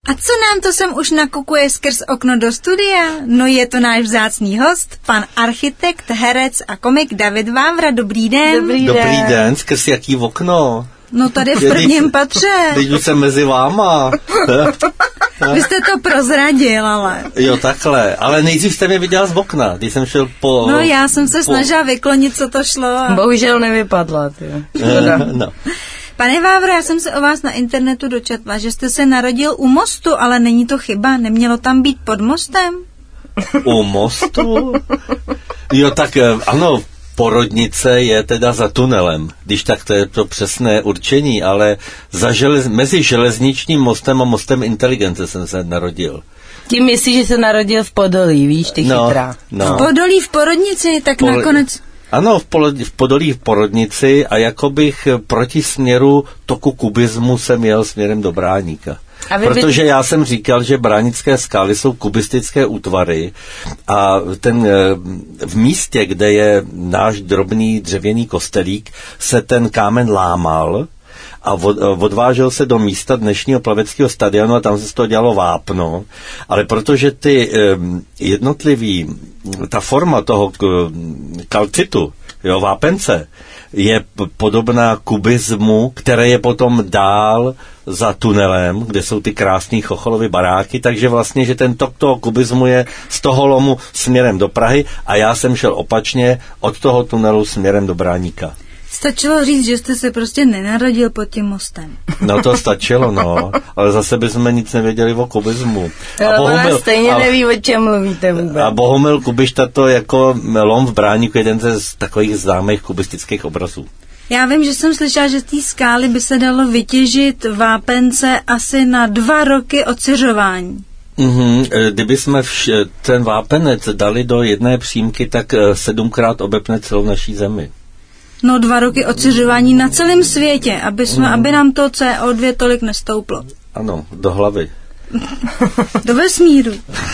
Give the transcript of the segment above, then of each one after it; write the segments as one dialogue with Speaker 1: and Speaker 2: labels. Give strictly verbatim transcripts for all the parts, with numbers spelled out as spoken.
Speaker 1: A co nám to sem už nakukuje skrz okno do studia? No je to náš vzácný host, pan architekt, herec a komik David Vávra. Dobrý den.
Speaker 2: Dobrý den. Dobrý den, skrz jaký okno?
Speaker 1: No tady v prvním patře.
Speaker 2: Teď jdu jsem mezi váma.
Speaker 1: Vy jste to prozradil, ale.
Speaker 2: Jo, takhle. Ale nejdřív jste mě viděla z okna, když jsem šel po...
Speaker 1: No já jsem se po... snažila vyklonit, co to šlo. A...
Speaker 3: Bohužel nevypadla, ty.
Speaker 2: No.
Speaker 1: Pane Vávro, já jsem se o vás na internetu dočetla, že jste se narodil u mostu, ale není to chyba, nemělo tam být pod mostem?
Speaker 2: U mostu? Jo, tak ano, porodnice je teda za tunelem, když tak to je to přesné určení, ale za želez, mezi železničním mostem a mostem inteligence jsem se narodil.
Speaker 3: Tím myslíš, že se narodil v Podolí, víš, ty
Speaker 2: no,
Speaker 3: chytrá.
Speaker 2: No.
Speaker 1: V Podolí v porodnici, tak
Speaker 2: Pol-
Speaker 1: nakonec...
Speaker 2: Ano, v, Pol- v Podolí v porodnici a jako bych proti směru toku kubismu jsem jel směrem do Bráníka. Protože já jsem říkal, že Bránické skály jsou kubistické útvary a ten, v místě, kde je náš drobný dřevěný kostelík, se ten kámen lámal a odvážel se do místa dnešního plaveckého stadionu a tam se z toho dělalo vápno. Ale protože ty jednotlivý, ta forma toho kalcitu, jo, vápence, je podobná kubismu, které je potom dál za tunelem, kde jsou ty krásný chocholovy baráky, takže vlastně, že ten tok toho kubismu je z toho lomu směrem do Prahy a já jsem šel opačně od toho tunelu směrem do Bráníka.
Speaker 1: Stačilo říct, že jste se prostě nenarodil pod tím mostem.
Speaker 2: No to stačilo, no. Ale zase bychom nic nevěděli o kubismu.
Speaker 3: A Bohumil, stejně a, neví, o čem mluvíte vůbec.
Speaker 2: A Bohumil Kubišta to jako lom v Bráníku, jeden ze z takových známých kubistických obrazů.
Speaker 1: Já vím, že jsem slyšela, že z té skály by se dalo vytěžit vápence asi na dva roky odsiřování.
Speaker 2: Mm-hmm. Kdyby jsme vš- ten vápenec dali do jedné přímky, tak sedmkrát obepne celou naší zemi.
Speaker 1: No dva roky odsiřování na celém světě, aby, jsme, mm. aby nám to C O dva tolik nestouplo.
Speaker 2: Ano, do hlavy.
Speaker 1: Do vesmíru.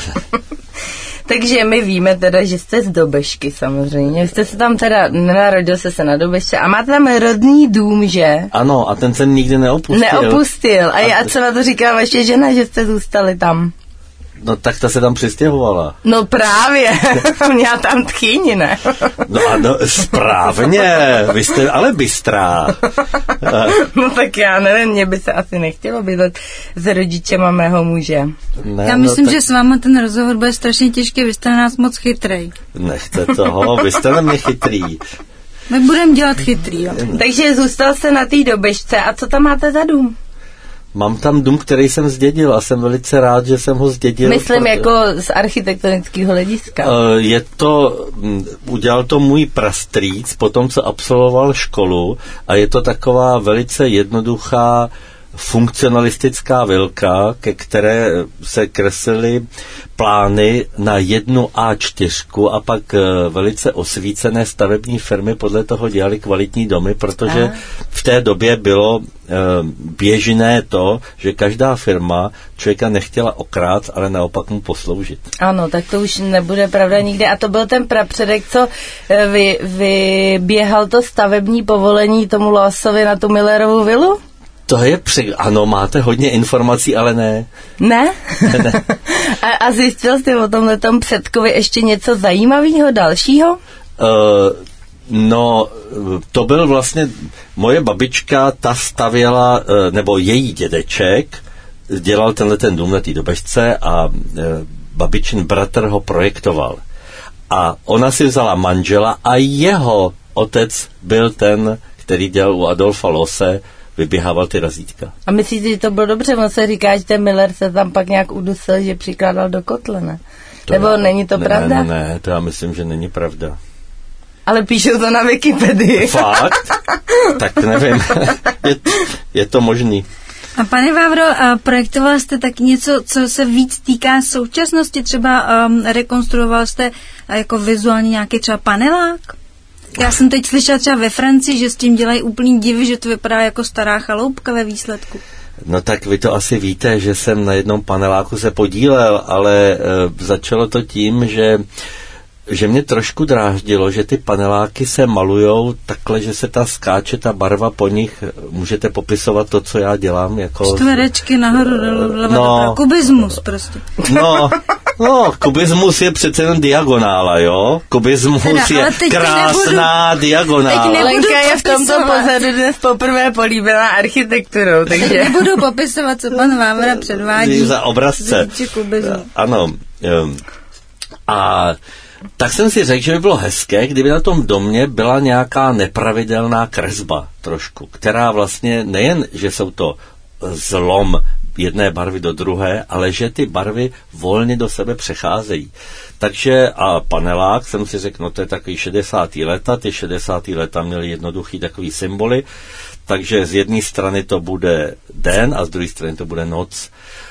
Speaker 3: Takže my víme teda, že jste z Dobešky samozřejmě. Jste se tam teda, nenarodil se se na Dobešce a máte tam rodný dům, že?
Speaker 2: Ano, a ten jsem nikdy neopustil.
Speaker 3: Neopustil. A, a já, co na to říká vaše žena, že jste zůstali tam?
Speaker 2: No tak ta se tam přistěhovala.
Speaker 3: No právě, měla tam tchýni, ne?
Speaker 2: No ano, správně, vy jste ale bystrá.
Speaker 3: No tak já nevím, mě by se asi nechtělo bydlet s rodičema mého muže.
Speaker 1: Ne, já myslím, no, tak... že s váma ten rozhovor bude strašně těžký, vy jste na nás moc chytrej.
Speaker 2: Nechte toho, vy jste na mě chytrý.
Speaker 1: My budeme dělat chytrý, jo.
Speaker 3: Takže zůstal jste na té Dobešce a co tam máte za dům?
Speaker 2: Mám tam dům, který jsem zdědil a jsem velice rád, že jsem ho zdědil.
Speaker 3: Myslím proto... jako z architektonického hlediska.
Speaker 2: Je to, udělal to můj prastrýc, potom co absolvoval školu a je to taková velice jednoduchá funkcionalistická vilka, ke které se kreslily plány na jednu á čtyři a pak velice osvícené stavební firmy podle toho dělali kvalitní domy, protože a. v té době bylo běžné to, že každá firma člověka nechtěla okrát, ale naopak mu posloužit.
Speaker 3: Ano, tak to už nebude pravda nikde. A to byl ten prapředek, co vy, vyběhal to stavební povolení tomu Lásovi na tu Millerovu vilu?
Speaker 2: To je při... Ano, máte hodně informací, ale ne.
Speaker 3: Ne? ne. a, a zjistil jste o tomhletom předkovi ještě něco zajímavého dalšího?
Speaker 2: Uh, no, to byl vlastně... Moje babička, ta stavěla, uh, nebo její dědeček, dělal tenhle ten dům na té Dobešce a uh, babičin bratr ho projektoval. A ona si vzala manžela a jeho otec byl ten, který dělal u Adolfa Loose, vyběhával ty razítka.
Speaker 3: A myslíte, že to bylo dobře? On se říká, že ten Miller se tam pak nějak udusil, že přikládal do kotle, ne?
Speaker 2: To
Speaker 3: Nebo
Speaker 2: já,
Speaker 3: není to
Speaker 2: ne,
Speaker 3: pravda?
Speaker 2: Ne, ne, to já myslím, že není pravda.
Speaker 3: Ale píšou to na Wikipedii.
Speaker 2: Fakt? Tak nevím. je, je to možný.
Speaker 1: A pane Vávro, projektoval jste tak něco, co se víc týká současnosti? Třeba um, rekonstruoval jste jako vizuálně nějaký třeba panelák? Já jsem teď slyšela třeba ve Francii, že s tím dělají úplný divy, že to vypadá jako stará chaloupka ve výsledku.
Speaker 2: No tak vy to asi víte, že jsem na jednom paneláku se podílel, ale e, začalo to tím, že že mě trošku dráždilo, že ty paneláky se malujou takhle, že se ta skáče, ta barva po nich, můžete popisovat to, co já dělám, jako...
Speaker 1: Čtverečky nahoru, dolů,
Speaker 2: no,
Speaker 1: kubismus prostě.
Speaker 2: No, no, kubismus je přece jen diagonála, jo? Kubismus teda, je krásná nebudu, diagonála.
Speaker 3: Lenka je v tomto pořadu dnes poprvé políbená architekturou, takže...
Speaker 1: Teď nebudu popisovat, co pan Vávra předvádí.
Speaker 2: Za obrazce. Ano. Um, a tak jsem si řekl, že by bylo hezké, kdyby na tom domě byla nějaká nepravidelná kresba trošku, která vlastně nejen, že jsou to zlom jedné barvy do druhé, ale že ty barvy volně do sebe přecházejí. Takže a panelák jsem si řekl, no to je takový šedesátá léta, ty šedesátá léta měly jednoduchý takový symboly, takže z jedné strany to bude den a z druhé strany to bude noc.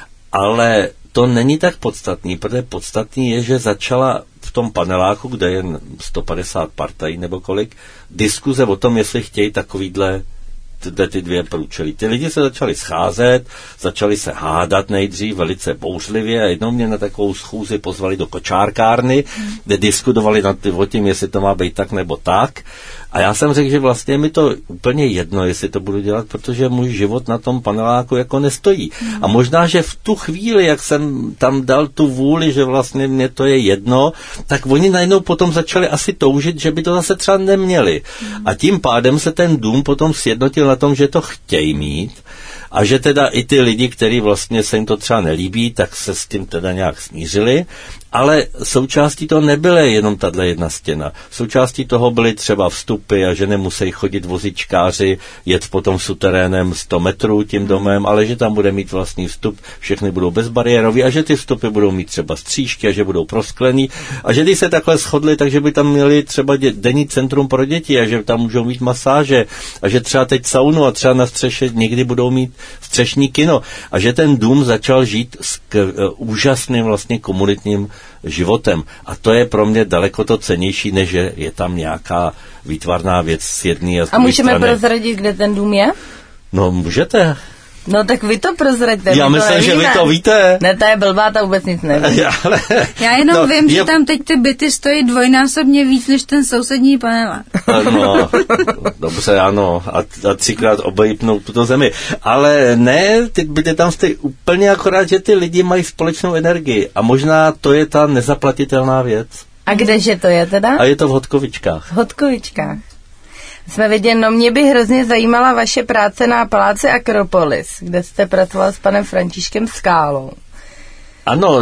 Speaker 2: Ale to není tak podstatný, protože podstatný je, že začala v tom paneláku, kde je sto padesát partají nebo kolik, diskuze o tom, jestli chtějí takovýhle tyhle ty dvě průčelí. Ty lidi se začali scházet, začali se hádat nejdřív velice bouřlivě a jednou mě na takovou schůzi pozvali do kočárkárny, kde diskutovali nad o tím, jestli to má být tak nebo tak. A já jsem řekl, že vlastně mi to úplně jedno, jestli to budu dělat, protože můj život na tom paneláku jako nestojí. A možná, že v tu chvíli, jak jsem tam dal tu vůli, že vlastně mě to je jedno, tak oni najednou potom začali asi toužit, že by to zase třeba neměli. A tím pádem se ten dům potom sjednotil na tom, že to chtějí mít a že teda i ty lidi, kteří vlastně se jim to třeba nelíbí, tak se s tím teda nějak smířili, ale součástí toho nebyla jenom tato jedna stěna. Součástí toho byly třeba vstupy a že nemusí chodit vozičkáři, jet potom suterénem sto metrů tím domem, ale že tam bude mít vlastní vstup, všechny budou bezbariérový a že ty vstupy budou mít třeba stříšky a že budou prosklený a že když se takhle shodli, takže by tam měli třeba dě- denní centrum pro děti a že tam můžou mít masáže a že třeba teď saunu a třeba na střeše někdy budou mít střešní kino a že ten dům začal žít s k, uh, úžasným vlastně komunitním životem. A to je pro mě daleko to cennější, než že je tam nějaká výtvarná věc z jedné a z druhé
Speaker 3: A můžeme
Speaker 2: strany.
Speaker 3: prozradit, kde ten dům je?
Speaker 2: No, můžete.
Speaker 3: No tak vy to prozraďte.
Speaker 2: Já myslím, že vy to víte.
Speaker 3: Ne, ta je blbá, ta vůbec nic neví.
Speaker 2: Já, ale,
Speaker 1: Já jenom
Speaker 2: no,
Speaker 1: vím,
Speaker 2: je...
Speaker 1: že tam teď ty byty stojí dvojnásobně víc, než ten sousední panelák.
Speaker 2: No, dobře, ano. A, a třikrát obejpnou tuto zemi. Ale ne, ty byty tam stojí úplně akorát, že ty lidi mají společnou energii. A možná to je ta nezaplatitelná věc.
Speaker 3: A kdeže to je teda?
Speaker 2: A je to v Hodkovičkách.
Speaker 3: V Hodkovičkách. Jsme viděli, no mě by hrozně zajímala vaše práce na paláci Akropolis, kde jste pracoval s panem Františkem Skálou.
Speaker 2: Ano,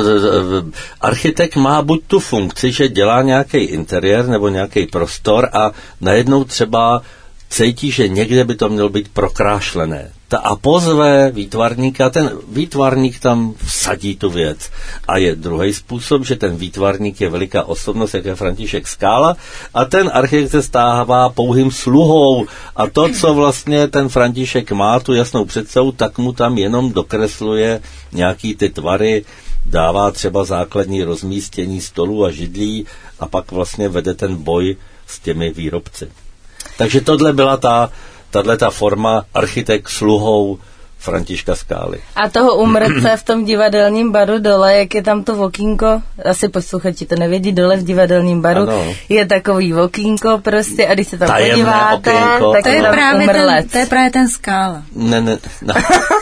Speaker 2: architekt má buď tu funkci, že dělá nějaký interiér nebo nějaký prostor a najednou třeba cítí, že někde by to mělo být prokrášlené. Ta a pozve výtvarníka, ten výtvarník tam vsadí tu věc. A je druhý způsob, že ten výtvarník je veliká osobnost, jak je František Skála, a ten architekt se stává pouhým sluhou. A to, co vlastně ten František má, tu jasnou představu, tak mu tam jenom dokresluje nějaký ty tvary, dává třeba základní rozmístění stolů a židlí a pak vlastně vede ten boj s těmi výrobci. Takže tohle byla ta, tato forma architekt sluhou Františka Skály.
Speaker 3: A toho umrtce v tom divadelním baru dole, jak je tam to okýnko, asi posluchači to nevědí, dole v divadelním baru ano. Je takový okýnko prostě a když se tam tajemné podíváte, okýnko,
Speaker 1: tak to je, právě ten, to je právě ten Skála.
Speaker 2: Ne, ne, ne.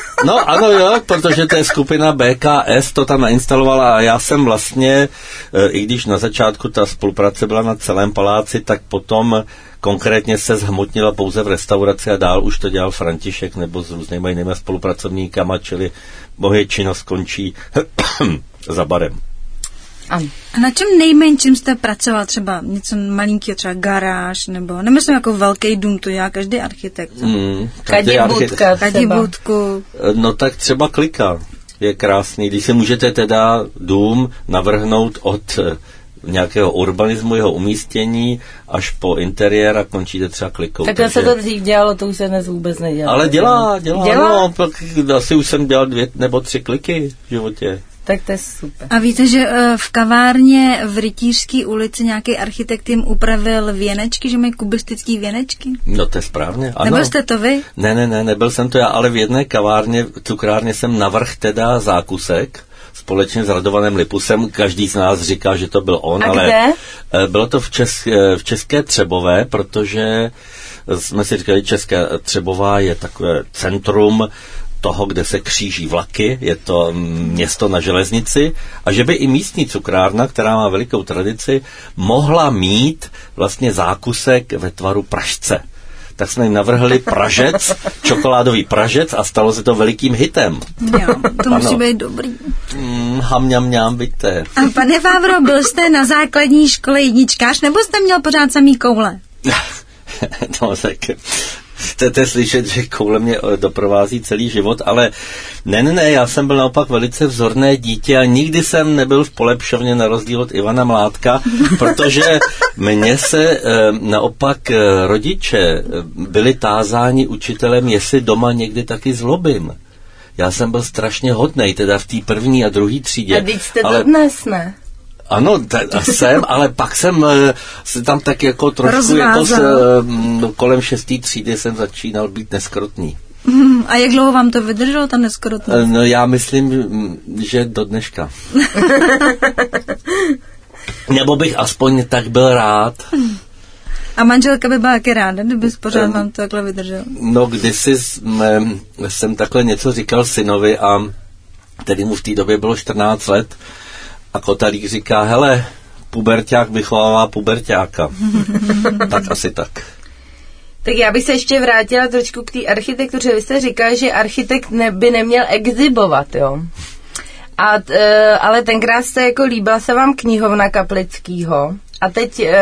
Speaker 2: No ano jo, protože to je skupina B K S, to tam nainstalovala a já jsem vlastně, i když na začátku ta spolupráce byla na celém paláci, tak potom konkrétně se zhmotnila pouze v restauraci a dál už to dělal František nebo s různými jinými spolupracovníkama, čili moje činnost končí za barem.
Speaker 1: A na čem nejmenším jste pracoval? Třeba něco malinkého, třeba garáž, nebo nemyslím jako velký dům, to dělá každý architekt.
Speaker 2: Mm,
Speaker 3: Kadibůdka.
Speaker 1: Kadibůdku.
Speaker 2: No tak třeba Klika je krásný, když si můžete teda dům navrhnout od nějakého urbanismu, jeho umístění, až po interiér a končíte třeba Klikou.
Speaker 3: Tak takže... se to dřív dělalo, to už se dnes vůbec nedělá.
Speaker 2: Ale dělá, dělá,
Speaker 3: dělá?
Speaker 2: No, pak asi už jsem dělal dvě nebo tři kliky v životě.
Speaker 3: Tak to je super.
Speaker 1: A víte, že v kavárně v Rytířské ulici nějaký architekt jim upravil věnečky, že mají kubistický věnečky?
Speaker 2: No to je správně, ano.
Speaker 1: Nebyl jste to vy?
Speaker 2: Ne, ne, ne, nebyl jsem to já, ale v jedné kavárně, cukrárně jsem navrhl teda zákusek společně s Radovanem Lipusem. Každý z nás říká, že to byl on,
Speaker 3: a
Speaker 2: ale
Speaker 3: kde?
Speaker 2: Bylo to v, Česk, v České Třebové, protože jsme si říkali, České Třebová je takové centrum toho, kde se kříží vlaky, je to město na železnici, a že by i místní cukrárna, která má velikou tradici, mohla mít vlastně zákusek ve tvaru pražce. Tak jsme jim navrhli pražec, čokoládový pražec, a stalo se to velikým hitem.
Speaker 1: Jo, to musí ano. být dobrý.
Speaker 2: Mm, ham, mňam, mňam, byďte.
Speaker 1: A pane Vávro, byl jste na základní škole jedničkář, nebo jste měl pořád samý koule?
Speaker 2: No, tak chcete slyšet, že koule mě doprovází celý život, ale ne, ne, ne, já jsem byl naopak velice vzorné dítě a nikdy jsem nebyl v polepšovně na rozdíl od Ivana Mládka, protože mně se e, naopak e, rodiče byli tázáni učitelem, jestli doma někdy taky zlobím. Já jsem byl strašně hodnej, teda v té první a druhé třídě.
Speaker 3: A teď jste ale... to dnes, ne?
Speaker 2: Ano, t- jsem, ale pak jsem uh, se tam tak jako trošku jako s, uh, kolem šestý třídy jsem začínal být neskrotný.
Speaker 1: Hmm, a jak dlouho vám to vydrželo, ta neskrotnost?
Speaker 2: Uh, no já myslím, že do dneška. Nebo bych aspoň tak byl rád.
Speaker 1: A manželka by byla taky ráda, kdyby pořád vám to takhle vydržel?
Speaker 2: No kdysi jsme, jsem takhle něco říkal synovi, a tedy mu v té době bylo čtrnáct let, a Kotalík říká, hele, puberťák vychovává puberťáka. Tak asi tak.
Speaker 3: Tak já bych se ještě vrátila trošku k té architektuře. Vy jste říkal, že architekt ne, by neměl exhibovat, jo? A, e, ale tenkrát jste jako líbila se vám knihovna Kaplickýho. A teď e,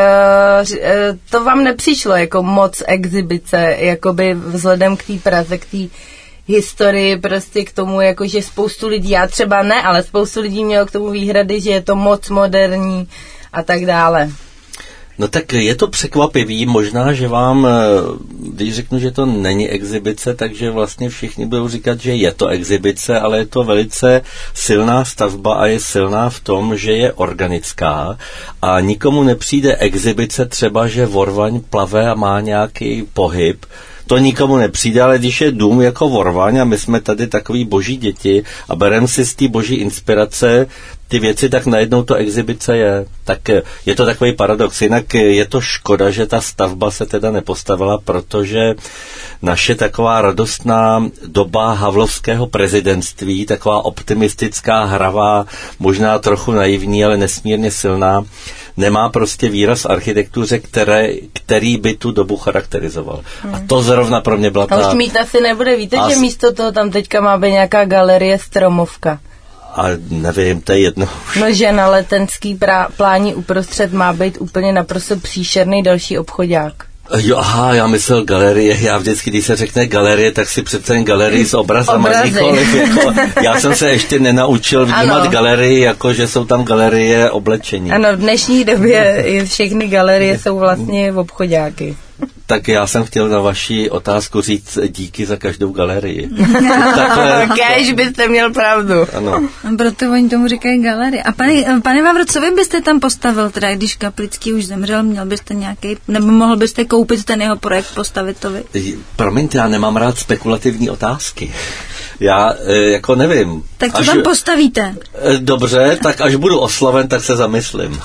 Speaker 3: e, to vám nepřišlo jako moc exhibice, jakoby vzhledem k té Praze, k té historii, prostě k tomu, jako že spoustu lidí, já třeba ne, ale spoustu lidí mělo k tomu výhrady, že je to moc moderní a tak dále.
Speaker 2: No tak je to překvapivý, možná, že vám, když řeknu, že to není exhibice, takže vlastně všichni budou říkat, že je to exhibice, ale je to velice silná stavba a je silná v tom, že je organická a nikomu nepřijde exhibice třeba, že Vorvaň plave a má nějaký pohyb. To nikomu nepřijde, ale když je dům jako Vorvaň a my jsme tady takový boží děti a bereme si z té boží inspirace ty věci, tak najednou to exhibice je. Tak je to takový paradox. Jinak je to škoda, že ta stavba se teda nepostavila, protože naše taková radostná doba havlovského prezidentství, taková optimistická, hravá, možná trochu naivní, ale nesmírně silná, nemá prostě výraz architektuře, které, který by tu dobu charakterizoval. Hmm. A to zrovna pro mě byla ta...
Speaker 3: A už mít asi nebude. Víte, a... že místo toho tam teďka má být nějaká galerie Stromovka.
Speaker 2: A nevím, to je jedno.
Speaker 3: No, že na Letenský prá- plání uprostřed má být úplně naprosto příšerný další obchodák.
Speaker 2: Jo, aha, já myslel galerie. Já vždycky, když se řekne galerie, tak si přece galerii s obrazama nikoliv. Jako, já jsem se ještě nenaučil vnímat ano. galerii, jako že jsou tam galerie oblečení.
Speaker 3: Ano, v dnešní době všechny galerie jsou vlastně obchodáky.
Speaker 2: Tak já jsem chtěl na vaši otázku říct díky za každou galerii.
Speaker 3: Takhle... Kéž byste měl pravdu.
Speaker 2: Ano.
Speaker 1: Proto oni tomu říkají galerie. A pane, pane Vávro, co vy byste tam postavil, teda když Kaplický už zemřel, měl byste nějaký, nebo mohl byste koupit ten jeho projekt, postavit to vy?
Speaker 2: Promiňte, já nemám rád spekulativní otázky. Já jako nevím.
Speaker 1: Tak co až, tam postavíte?
Speaker 2: Dobře, tak až budu osloven, tak se zamyslím.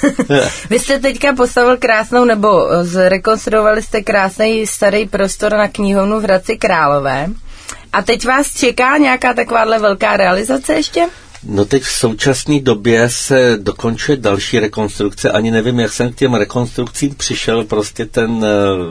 Speaker 3: Vy jste teďka postavil krásnou, nebo zrekonstruovali jste krásný starý prostor na knihovnu v Hradci Králové. A teď vás čeká nějaká takováhle velká realizace ještě?
Speaker 2: No teď v současné době se dokončuje další rekonstrukce. Ani nevím, jak jsem k těm rekonstrukcím přišel. Prostě ten...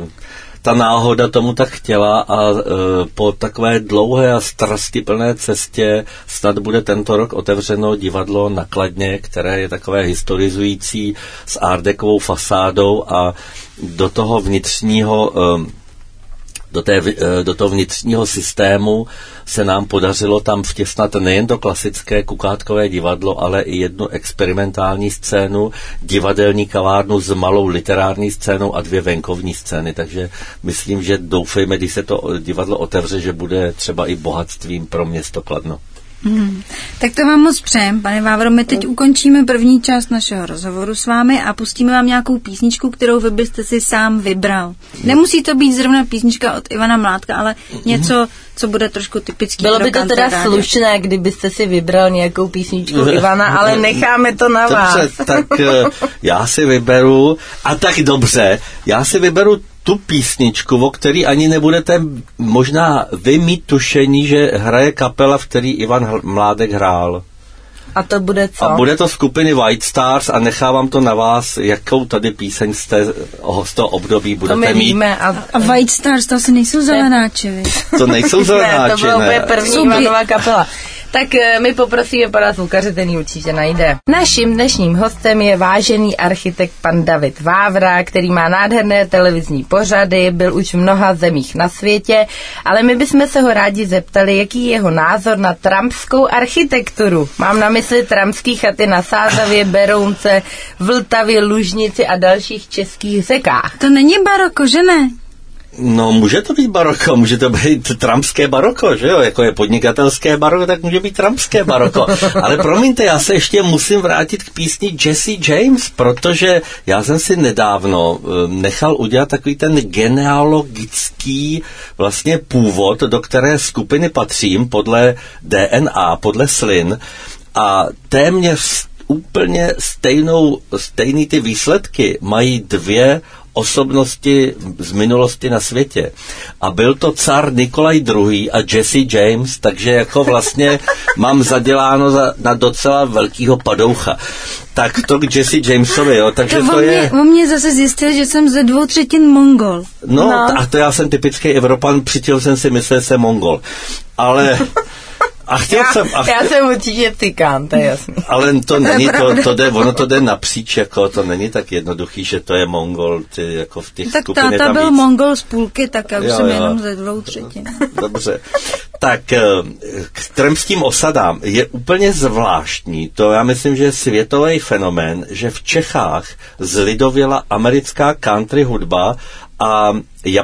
Speaker 2: ta náhoda tomu tak chtěla a e, po takové dlouhé a strastiplné cestě snad bude tento rok otevřeno divadlo na Kladně, které je takové historizující s artdekovou fasádou a do toho vnitřního e, do, té, do toho vnitřního systému se nám podařilo tam vtěsnat nejen to klasické kukátkové divadlo, ale i jednu experimentální scénu, divadelní kavárnu s malou literární scénou a dvě venkovní scény. Takže myslím, že doufejme, když se to divadlo otevře, že bude třeba i bohatstvím pro město Kladno.
Speaker 1: Hmm. Tak to vám moc přejem, pane Vávro. My teď ukončíme první část našeho rozhovoru s vámi a pustíme vám nějakou písničku, kterou vy byste si sám vybral. Nemusí to být zrovna písnička od Ivana Mládka, ale něco, co bude trošku typický.
Speaker 3: Bylo by to teda rádio. Slušné, kdybyste si vybral nějakou písničku Ivana, ale necháme to na vás.
Speaker 2: Dobře, tak já si vyberu, a tak dobře, já si vyberu tu písničku, o který ani nebudete možná vy mít tušení, že hraje kapela, v který Ivan Mládek hrál.
Speaker 3: A to bude co?
Speaker 2: A bude to skupiny White Stars a nechávám to na vás, jakou tady píseň z, té, z toho období budete
Speaker 3: to my
Speaker 2: mít.
Speaker 3: Víme a,
Speaker 1: a White Stars, to asi nejsou zelenáči, vy?
Speaker 2: To nejsou zelenáči,
Speaker 3: ne. To byla úplně první Ivanová kapela. Tak my poprosíme pana zvukaře, ten ji určitě najde. Naším dnešním hostem je vážený architekt pan David Vávra, který má nádherné televizní pořady, byl už v mnoha zemích na světě, ale my bychom se ho rádi zeptali, jaký je jeho názor na trampskou architekturu. Mám na mysli trampský chaty na Sázavě, Berounce, Vltavě, Lužnici a dalších českých řekách.
Speaker 1: To není baroko, že ne?
Speaker 2: No, může to být baroko, může to být trampské baroko, že jo, jako je podnikatelské baroko, tak může být trampské baroko. Ale promiňte, já se ještě musím vrátit k písni Jesse James, protože já jsem si nedávno nechal udělat takový ten genealogický vlastně původ, do které skupiny patřím podle D N A, podle slin, a téměř úplně stejnou, stejný ty výsledky mají dvě osobnosti z minulosti na světě. A byl to car Nikolaj druhý. a Jesse James, takže jako vlastně mám zaděláno za, na docela velkýho padoucha. Tak to k Jesse Jamesovi, jo, takže to, to
Speaker 1: mě,
Speaker 2: je...
Speaker 1: On mě zase zjistil, že jsem ze dvou třetin Mongol.
Speaker 2: No, no. A to já jsem typický Evropan, přitěl jsem si myslel, že jsem Mongol. Ale... A chtěl
Speaker 3: já,
Speaker 2: jsem, a chtěl,
Speaker 3: já jsem určitě Cikán, to je jasný.
Speaker 2: Ale to není, to, to jde, ono to jde napříč, jako to není tak jednoduchý, že to je Mongol, ty, jako v těch
Speaker 1: tak
Speaker 2: skupinách.
Speaker 1: Tak táta byl
Speaker 2: víc.
Speaker 1: Mongol z půlky, tak já už
Speaker 2: jo,
Speaker 1: jsem
Speaker 2: jo.
Speaker 1: jenom ze dvou třetin.
Speaker 2: Dobře. Tak k trampským osadám je úplně zvláštní, to já myslím, že je světový fenomén, že v Čechách zlidověla americká country hudba a,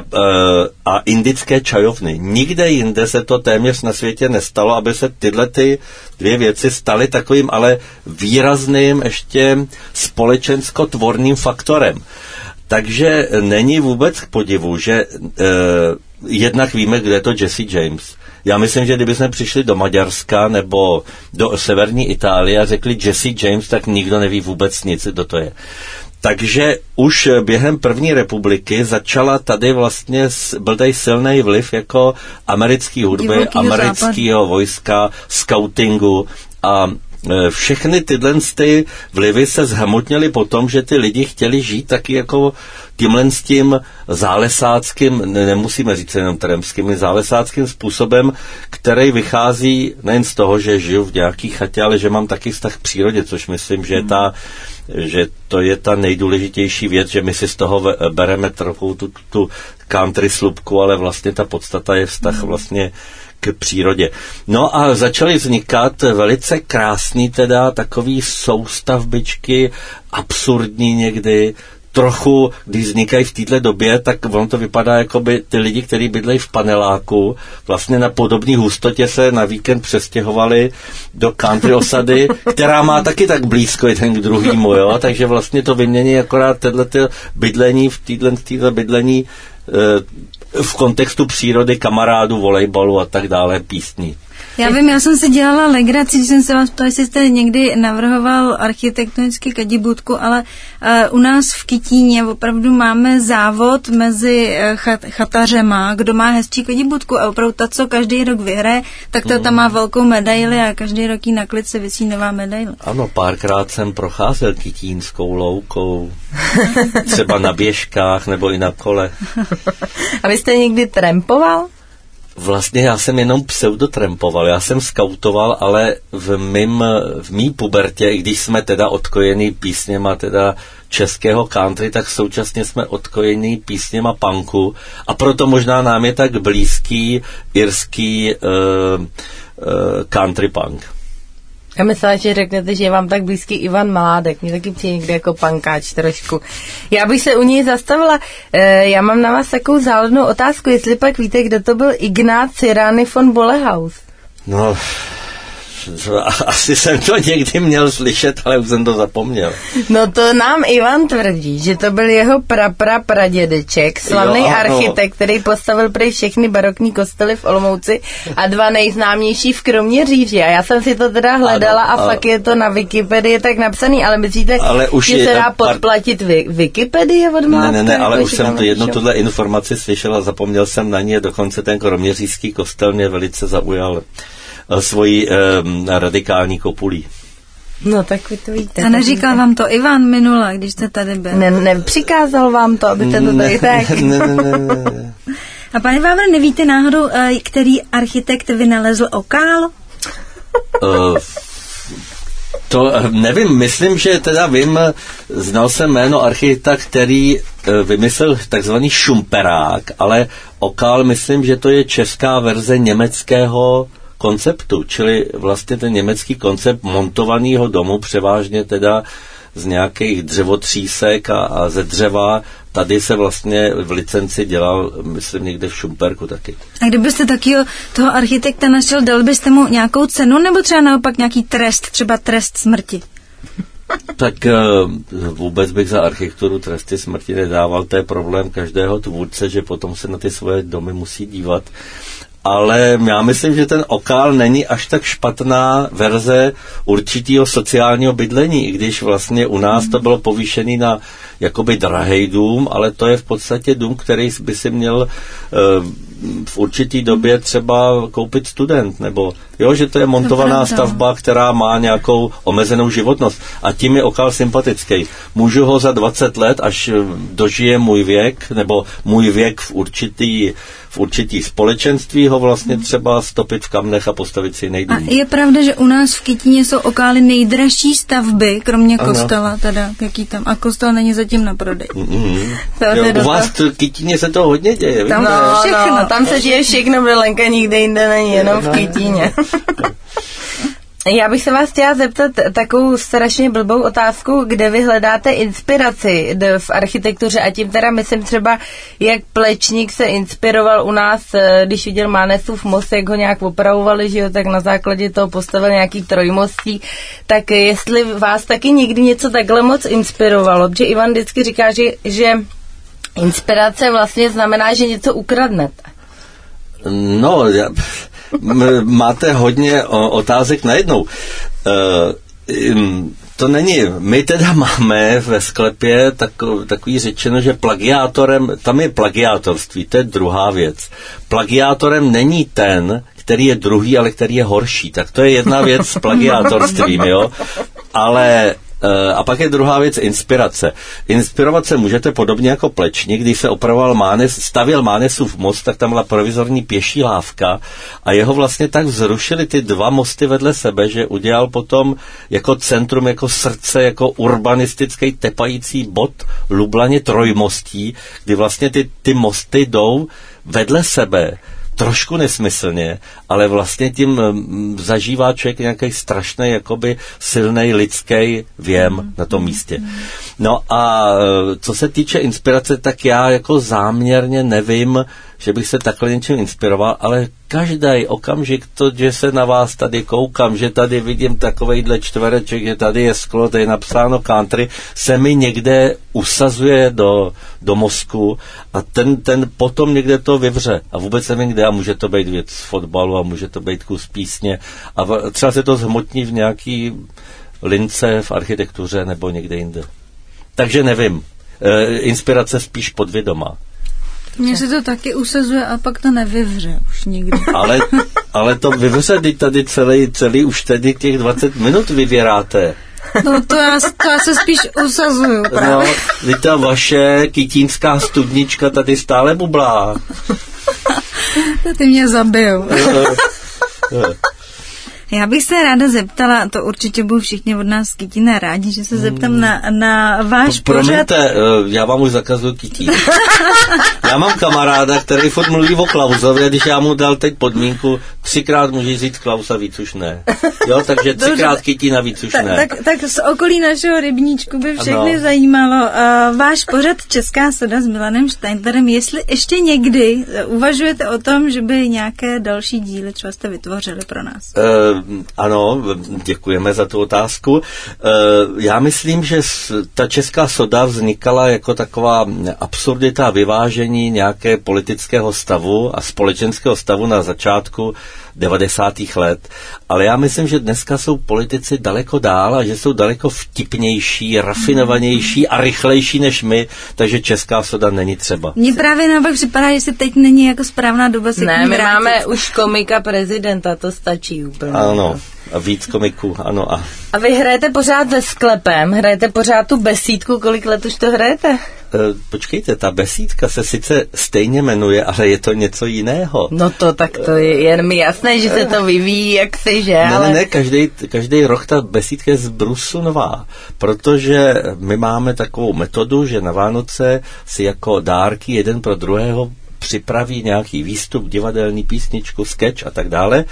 Speaker 2: a indické čajovny. Nikde jinde se to téměř na světě nestalo, aby se tyhle ty dvě věci staly takovým ale výrazným ještě společensko-tvorným faktorem. Takže není vůbec k podivu, že eh, jednak víme, kde je to Jesse James. Já myslím, že kdyby jsme přišli do Maďarska nebo do severní Itálie a řekli Jesse James, tak nikdo neví vůbec nic, kdo to je. Takže už během první republiky začala tady vlastně, byl tady silný vliv jako americký hudby, amerického vojska, skautingu a všechny tyhle ty vlivy se zhmotnily potom, že ty lidi chtěli žít taky jako tímhle s tím zálesáckým, ne, nemusíme říct jenom trampským, zálesáckým způsobem, který vychází nejen z toho, že žiju v nějaký chatě, ale že mám taky vztah k přírodě, což myslím, že, je ta, že to je ta nejdůležitější věc, že my si z toho bereme trochu tu, tu country slupku, ale vlastně ta podstata je vztah vlastně k přírodě. No a začaly vznikat velice krásný teda takový soustavbičky, absurdní někdy, trochu, když vznikají v této době, tak ono to vypadá, jako by ty lidi, kteří bydlejí v paneláku, vlastně na podobné hustotě se na víkend přestěhovali do country osady, která má taky tak blízko jeden k druhýmu, jo, takže vlastně to vymění akorát této bydlení, v této bydlení e, v kontextu přírody, kamarádů, volejbalu a tak dále, písní.
Speaker 1: Já vím, já jsem si dělala legraci, když jsem se vás ptala, jestli jste někdy navrhoval architektonicky kadibudku, ale uh, u nás v Kytíně opravdu máme závod mezi uh, chat, chatařema, kdo má hezčí kadibudku a opravdu ta, co každý rok vyhraje, tak ta tam má velkou medaili a každý rok jí na klice visí nová medaile.
Speaker 2: Ano, párkrát jsem procházel kytínskou loukou, třeba na běžkách nebo i na kole.
Speaker 3: A vy jste někdy trampoval?
Speaker 2: Vlastně já jsem jenom pseudotrampoval, já jsem skautoval, ale v mým, v mý pubertě, i když jsme teda odkojený písněma teda českého country, tak současně jsme odkojený písněma punku a proto možná nám je tak blízký irský uh, uh, country punk.
Speaker 3: Já myslela, že řeknete, že je vám tak blízký Ivan Mládek. Mě taky přijde někde jako pankáč trošku. Já bych se u něj zastavila. E, já mám na vás takovou zálednou otázku, jestli pak víte, kdo to byl Ignác Cyrano von Bolehaus.
Speaker 2: No, Asi jsem to někdy měl slyšet, ale už jsem to zapomněl.
Speaker 3: No to nám Ivan tvrdí, že to byl jeho pra, pra, pradědeček, slavný architekt, který postavil prý všechny barokní kostely v Olomouci a dva nejznámější v Kroměříži. A já jsem si to teda hledala ano, a, a fakt je to na Wikipedii tak napsaný, ale myslíte, ale už že je, se dá podplatit par... Wikipedii od Mládka?
Speaker 2: Ne, ne, ne, ale už jsem to jednu tuhle informaci slyšel a zapomněl jsem na ně, dokonce ten kroměřížský kostel mě velice zaujal svojí eh, radikální kopulí.
Speaker 3: No tak vy to víte.
Speaker 1: A neříkal vám to Ivan minule, když jste tady byl?
Speaker 3: Ne, nepřikázal vám to, abyste to tady tak.
Speaker 2: Ne, ne, ne, ne.
Speaker 1: A pane Vávre, nevíte náhodou, který architekt vynalezl okál?
Speaker 2: Uh, to nevím, myslím, že teda vím, znal jsem jméno architekta, který vymyslel takzvaný šumperák, ale okál, myslím, že to je česká verze německého konceptu, čili vlastně ten německý koncept montovaného domu, převážně teda z nějakých dřevotřísek a, a ze dřeva, tady se vlastně v licenci dělal, myslím, někde v Šumperku taky.
Speaker 1: A kdybyste takového toho architekta našel, dal byste mu nějakou cenu, nebo třeba naopak nějaký trest, třeba trest smrti?
Speaker 2: Tak vůbec bych za architekturu tresty smrti nedával, to je problém každého tvůrce, že potom se na ty svoje domy musí dívat. Ale já myslím, že ten okál není až tak špatná verze určitého sociálního bydlení, i když vlastně u nás to bylo povýšený na jakoby drahej dům, ale to je v podstatě dům, který by si měl v určitý době třeba koupit student, nebo jo, že to je montovaná stavba, která má nějakou omezenou životnost a tím je okál sympatický. Můžu ho za dvacet let, až dožije můj věk, nebo můj věk v určitý, v určitý společenství ho vlastně třeba stopit v kamnech a postavit si jiný dům.
Speaker 1: A je pravda, že u nás v Kytině jsou okály nejdražší stavby, kromě ano. kostela, teda, jaký tam, a kostel není zatím na prodej.
Speaker 2: Mm-hmm. Jo, u vás v Kytině se to hodně děje.
Speaker 3: Tam, no, všechno, no, tam se děje všechno, Lenka nikde jinde není, jenom v Kytině. Já bych se vás chtěla zeptat takovou strašně blbou otázku, kde vy hledáte inspiraci v architektuře a tím teda myslím třeba, jak Plečník se inspiroval u nás, když viděl Mánesův most, jak ho nějak opravovali, že jo, tak na základě toho postavil nějaký trojmostí, tak jestli vás taky někdy něco takhle moc inspirovalo, protože Ivan vždycky říká, že, že inspirace vlastně znamená, že něco ukradnete.
Speaker 2: No, já... Máte hodně otázek najednou. To není, my teda máme ve sklepě takový, takový řečeno, že plagiátorem, tam je plagiátorství, to je druhá věc. Plagiátorem není ten, který je druhý, ale který je horší. Tak to je jedna věc s plagiátorstvím, jo. Ale a pak je druhá věc inspirace. Inspirovat se můžete podobně jako Plečník, když se opravoval Mánes, stavěl Mánesův most, tak tam byla provizorní pěší lávka a jeho vlastně tak vzrušili ty dva mosty vedle sebe, že udělal potom jako centrum, jako srdce, jako urbanistický tepající bod Lublaně trojmostí, kdy vlastně ty, ty mosty jdou vedle sebe, trošku nesmyslně, ale vlastně tím zažívá člověk nějaký strašný, jakoby silný lidský věm na tom místě. No a co se týče inspirace, tak já jako záměrně nevím, že bych se takhle něčím inspiroval, ale každý okamžik to, že se na vás tady koukám, že tady vidím takovejhle čtvereček, že tady je sklo, tady je napsáno country, se mi někde usazuje do, do mozku a ten, ten potom někde to vyvře. A vůbec nevím kde, a může to být věc z fotbalu a může to být kus písně a v, třeba se to zhmotní v nějaký lince v architektuře nebo někde jinde. Takže nevím. E, inspirace spíš podvědomá.
Speaker 1: Mně se to taky usazuje a pak to nevyvře už nikdy.
Speaker 2: Ale, ale to vyvře, teď tady celý, celý už tedy těch dvacet minut vyvěráte.
Speaker 1: No to já, to já se spíš usazuju právě.
Speaker 2: No, vy ta vaše kytínská studnička tady stále bublá.
Speaker 1: To ty mě zabijou. Já bych se ráda zeptala, to určitě budou všichni od nás z Kytina rádi, že se zeptám na, na váš pořad.
Speaker 2: Promiňte, já vám už zakazuju Kytín. Já mám kamaráda, který furt mluví o Klausovi, a když já mu dal teď podmínku, třikrát můžeš říct Klaus a víc už ne. Jo, takže třikrát Kytín a víc už
Speaker 1: tak,
Speaker 2: ne.
Speaker 1: Tak, tak z okolí našeho rybníčku by všechny ano. zajímalo uh, váš pořad Česká soda s Milanem Steindlerem, jestli ještě někdy uvažujete o tom, že by nějaké další díly třeba jste vytvořili pro nás.
Speaker 2: Uh, ano, děkujeme za tu otázku. Uh, já myslím, že ta česká soda vznikala jako taková absurdita vyvážení nějaké politického stavu a společenského stavu na začátku devadesátých let, ale já myslím, že dneska jsou politici daleko dál a že jsou daleko vtipnější, rafinovanější a rychlejší než my, takže česká soda není třeba.
Speaker 1: Mně právě naopak připadá, že se teď není jako správná doba se
Speaker 3: Ne, my vrátit. Máme už komika prezidenta, to stačí úplně.
Speaker 2: Ano, a víc komiků, ano. A,
Speaker 3: a vy hrajete pořád se sklepem, hrajete pořád tu besídku, kolik let už to hrajete?
Speaker 2: Počkejte, ta besídka se sice stejně jmenuje, ale je to něco jiného.
Speaker 3: No to tak to je jen mi jasné, že se to vyvíjí, jak si, že?
Speaker 2: Ne,
Speaker 3: ale...
Speaker 2: ne, ne, každý, každý rok ta besídka je zbrusu nová, protože my máme takovou metodu, že na Vánoce si jako dárky jeden pro druhého připraví nějaký výstup, divadelní písničku, sketch a tak dále.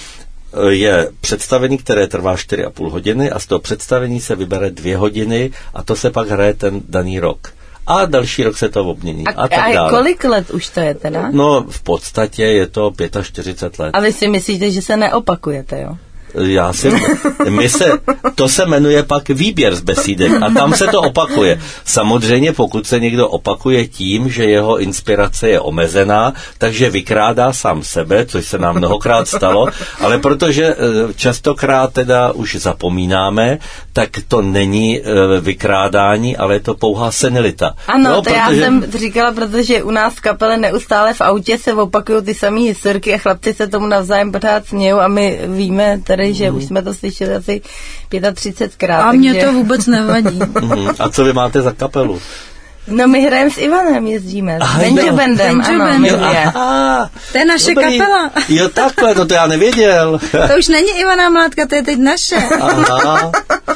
Speaker 2: Je představení, které trvá čtyři a půl hodiny a z toho představení se vybere dvě hodiny a to se pak hraje ten daný rok. A další rok se to obmění. A, a, tak dále.
Speaker 3: A kolik let už to je teda?
Speaker 2: No, v podstatě je to čtyřicet pět let.
Speaker 3: A vy si myslíte, že se neopakujete, jo?
Speaker 2: Já si, my se, to se jmenuje pak výběr z besídek a tam se to opakuje. Samozřejmě pokud se někdo opakuje tím, že jeho inspirace je omezená, takže vykrádá sám sebe, což se nám mnohokrát stalo, ale protože častokrát teda už zapomínáme, tak to není vykrádání, ale je to pouhá senilita.
Speaker 3: Ano, no, to protože... já jsem říkala, protože u nás v kapele neustále v autě se opakují ty samé historky a chlapci se tomu navzájem pořád smějou a my víme tady, že mm. už jsme to slyšeli asi třicet pětkrát.
Speaker 1: A mě takže... to vůbec nevadí.
Speaker 2: Mm. A co vy máte za kapelu?
Speaker 3: No my hrajeme s Ivanem, jezdíme. S Benjobandem, ano.
Speaker 1: Jo, to je naše dobrý. Kapela.
Speaker 2: Jo, takhle, to, to já nevěděl.
Speaker 1: To už není Ivana Mládka, to je teď naše. Aha.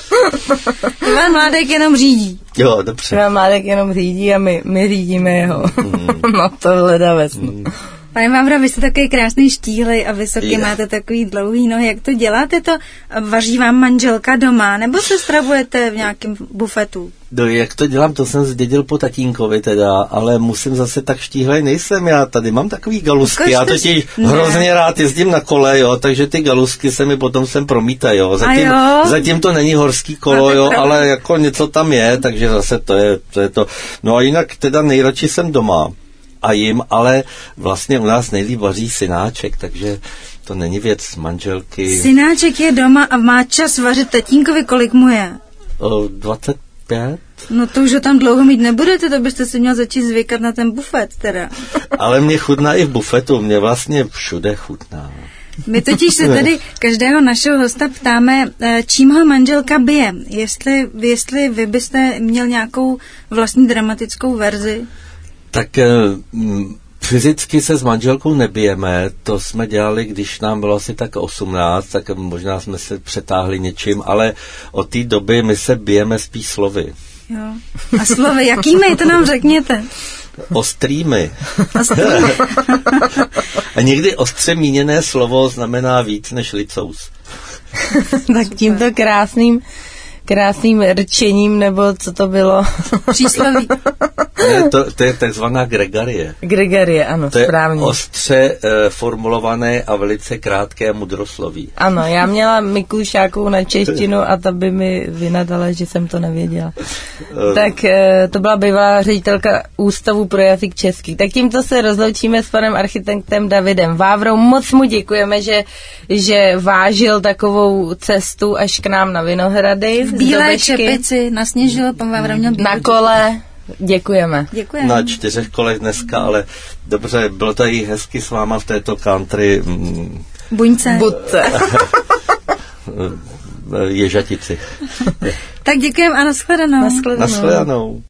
Speaker 1: Ivan Mládek jenom řídí.
Speaker 2: Jo, dobře.
Speaker 3: Ivan Mládek jenom řídí a my, my řídíme jeho. Mm. No to hledavé. Mm.
Speaker 1: Pane Vávra, vy jste takový krásný štíhlej a vysoký, yeah. Máte takový dlouhý nohy. Jak to děláte to? Vaří vám manželka doma, nebo se stravujete v nějakém bufetu?
Speaker 2: No, jak to dělám, to jsem zdědil po tatínkovi teda, ale musím zase tak štíhlej nejsem. Já tady mám takový galusky, Ukažte já totiž ne. hrozně rád jezdím na kole, jo, takže ty galusky se mi potom sem promítají, jo. Zatím, jo. zatím to není horský kolo, jo, ale jako něco tam je, takže zase to je, to je to. No a jinak teda nejradši jsem doma. A jim, ale vlastně u nás nejlíp vaří synáček, takže to není věc manželky.
Speaker 1: Synáček je doma a má čas vařit tatínkovi, kolik mu je?
Speaker 2: O, dvacet pět.
Speaker 1: No to už ho tam dlouho mít nebudete, to byste si měl začít zvykat na ten bufet teda.
Speaker 2: Ale mě chutná i v bufetu, mě vlastně všude chutná.
Speaker 1: My totiž se tady každého našeho hosta ptáme, čím ho manželka bije. Jestli, jestli vy byste měl nějakou vlastní dramatickou verzi.
Speaker 2: Tak mm, fyzicky se s manželkou nebijeme, to jsme dělali, když nám bylo asi tak osmnáct, tak možná jsme se přetáhli něčím, ale od té doby my se bijeme spíš slovy.
Speaker 1: Jo. A slovy, jakými, to nám řekněte.
Speaker 2: Ostrými. Ostrými. A někdy ostře míněné slovo znamená víc než licous.
Speaker 3: Tak tímto krásným krásným rčením, nebo co to bylo?
Speaker 1: Přísloví.
Speaker 2: Ne, to, to je takzvaná gregarie.
Speaker 3: Gregarie, ano,
Speaker 2: to
Speaker 3: správně.
Speaker 2: To je ostře e, formulované a velice krátké mudrosloví.
Speaker 3: Ano, já měla Mikušákovou na češtinu a ta by mi vynadala, že jsem to nevěděla. Uh, tak e, to byla bývalá ředitelka Ústavu pro jazyk český. Tak tímto se rozloučíme s panem architektem Davidem Vávrou. Moc mu děkujeme, že, že vážil takovou cestu až k nám na Vinohrady.
Speaker 1: V bílé čepici, nasněžilo, pan Vávra měl bílé.
Speaker 3: Na kole, děkujeme.
Speaker 1: Děkujeme.
Speaker 2: Na čtyřech kolech dneska, ale dobře, bylo tady hezky s váma v této country. Mm,
Speaker 1: Buňce.
Speaker 3: Budce.
Speaker 2: Ježatici.
Speaker 1: Tak děkujeme a nashledanou.
Speaker 3: Nashledanou.
Speaker 2: Nashledanou.